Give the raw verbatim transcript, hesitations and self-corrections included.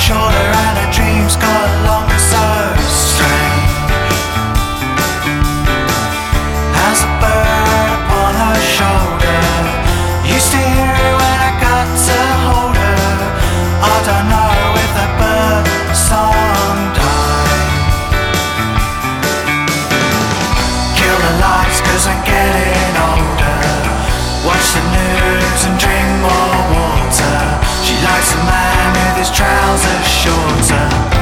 shorter and her dreams got longer, so strange. As a bird upon her shoulder, used to hear her when I got to hold her. I don't know if that bird song died. Kill the lights cause I'm getting older. Watch the news and drink more water. She likes a man with his trousers shorter.